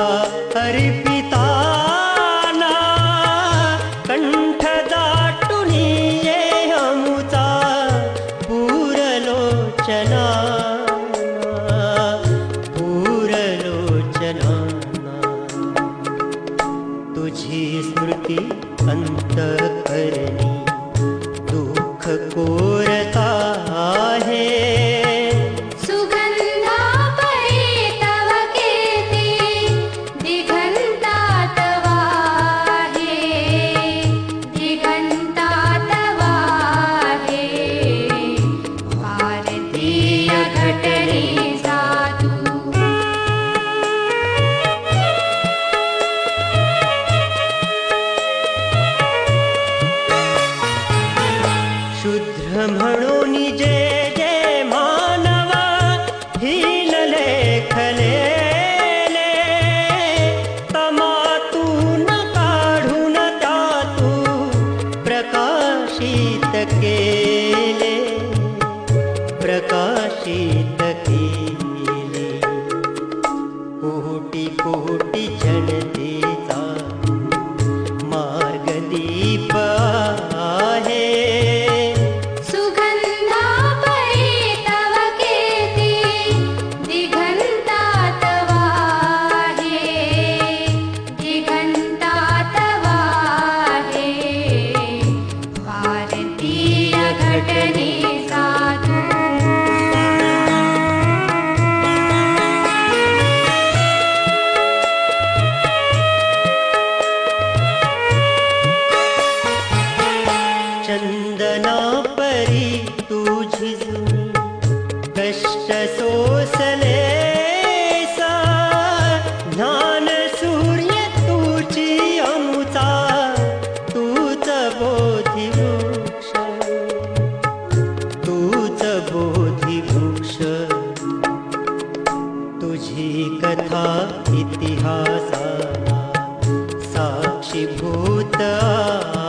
अर्पिताना कंठ दाटुनी ये अमुचा पूरलोचना तुझी स्मृती अंतःकरणी दुःख कोरता आहे सुगंधा परी तव कीर्ती दिगंतात वाहे दिगंतात वाहे भारतीय घटने साधू शुद्र म्हणून जे जे मानवा हीन लेखलेले तमातून काढून त्यातू प्रकाशित केले प्रकाशित केले कोटी कोटी जनतेचा मार्गदीप आहे सुगंधा परी तव कीर्ती दिगंतात वाहे दिगंतात वाहे भारतीय घटने साधू चंदना परी तुझी जुनी कष्ट सोसले सा ज्ञान सूर्य तुझी अमुचा तूच बोधिवृक्ष तूच बोधिवृक्ष तुझी कथा इतिहासाला साक्षीभूत